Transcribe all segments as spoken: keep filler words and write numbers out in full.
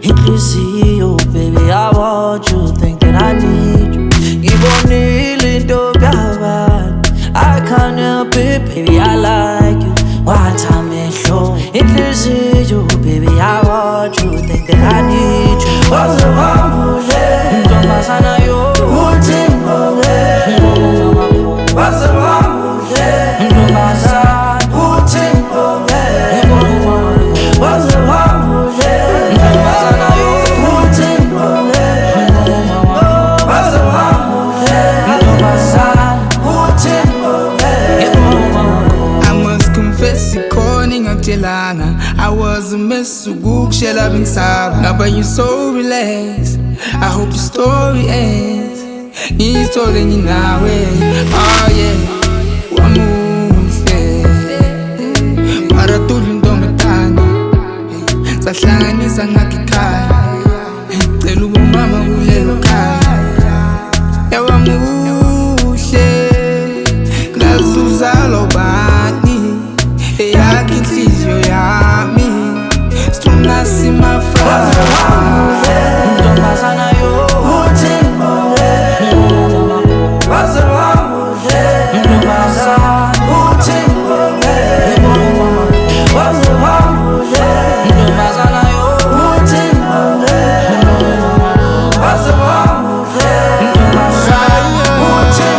inhliziyo, baby, I want you, think that I need you. Ngibonile into yabantu, I can't help it, baby, I like you. Wathi amehlo, inhliziyo, baby, I want you, think that I need you. Waze wambule, ntombazana yo, uthi ngibonge. Waze wambule, ntombazana, uthi ngibonge. Waze wambule, ntombazana yo, uthi ngibonge. Waze wambule, ntombazana, uthi ngibonge. I must confess, ikhona ingakutshelanga I was a mess, ukukushela bengisaba. Ngapha you so relaxed, I hope your story ends. Ngiyithole nginawe, oh yeah, wamuhle maratudla intombazane, sahlanganisa ngakho ikhaya. Cela ubumama kulelo khaya, yawamuhle ngazi uzalwa ubani, eyakho inhliziyo yami, strong simafana. Ntombazana yo, uthi ngibonge. Waze wambule, ntombazana, uthi ngibonge. Waze wambule, ntombazana yo, uthi ngibonge. Waze wambule, ntombazana, uthi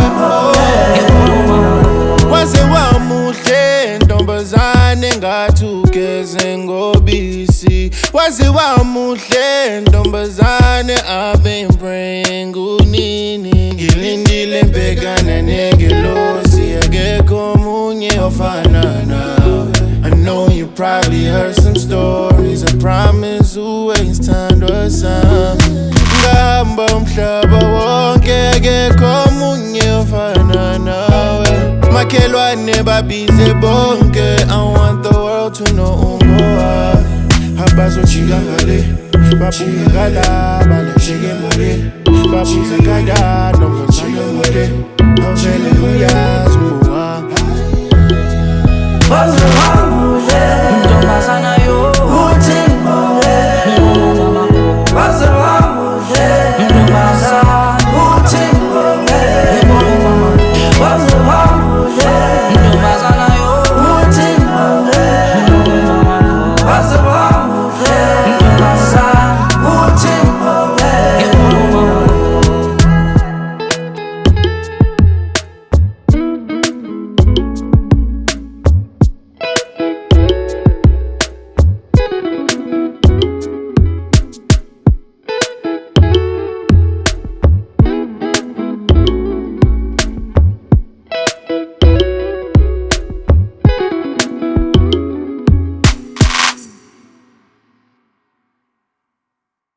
ngibonge. Waze wamuhle ntombazane ngathi ugeze ngobisi. Waze wamuhle ntombazane I've been praying kunini. Ngilindile mbekana nengelosi, akekho omunye ofana nawe. I know you probably heard some stories, I promise uwayithandwa sami. Ngihamba umhlaba wonke, akekho omunye ofana nawe. Makhelwane babize bonke, I want the world to know ungowayo. Abazojika ngale, babuke ngala, balesheke mole. Babuze ngala, ntombazana mole. Avele uyazi ungowami. Waze wambule.